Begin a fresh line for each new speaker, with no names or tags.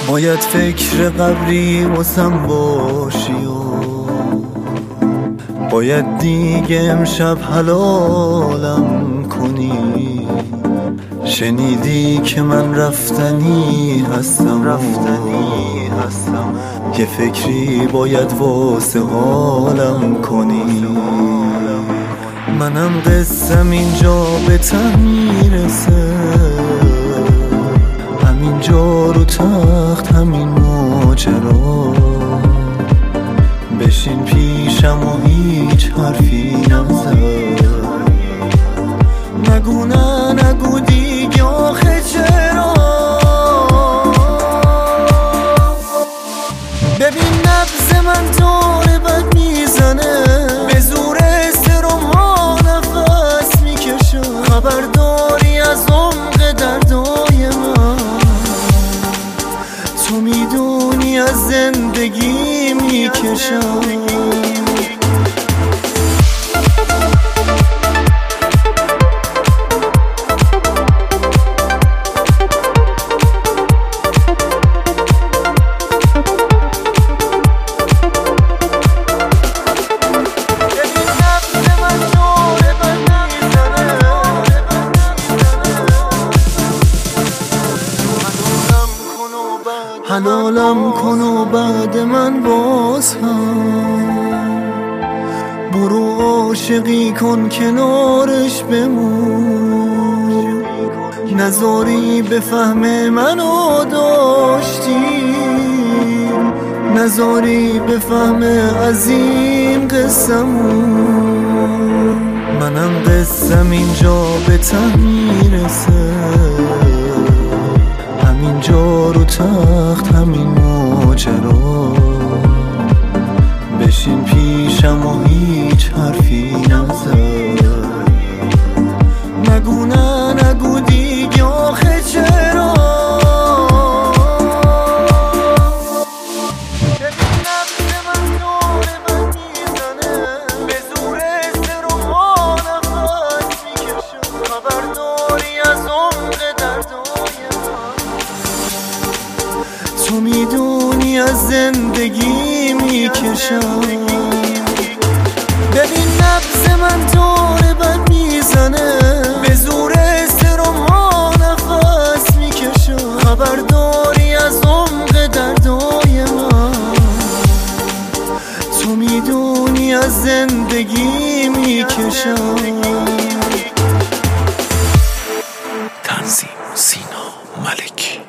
باید فکر قبری واسم باشی و باید دیگه امشب حلالم کنی. شنیدی که من رفتنی هستم یه فکری باید واسه حالم کنی. منم قسم اینجا به ته میرسه، همینجا رو تخت همین ماجرا. بشین پیشم و هیچ حرفی نزن، نگو نه نگو دیگه آخه چرا. ببین نبض من داره بد میزنه، به زور استرام ها نفس میکشم. خبرداری از عمق دردای من، تو میدونی از زندگی میکشم. حلالم کن و بعد من باز هم برو عاشقی کن کنارش بمون. نذاری بفهم منو داشتی، نذاری بفهم عظیم قصمون. منم قصم اینجا به ته میرسه، همینجا رو تخت همین ماجرا. بشین پیشم و هیچ حرفی نزن، نگو نه نگو دیگه آخه چرا. ببین نبض من داره بد میزنه، به زور استرام ها نفس میکشم. خبرداری از عمق دردای من، تو میدونی از زندگی میکشم. ببین نبض من داره بد میزنه، به زور استرام ها نفس میکشم. خبرداری از عمق دردای من، تو میدونی از زندگی میکشم.
تنظیم سینا ملکی.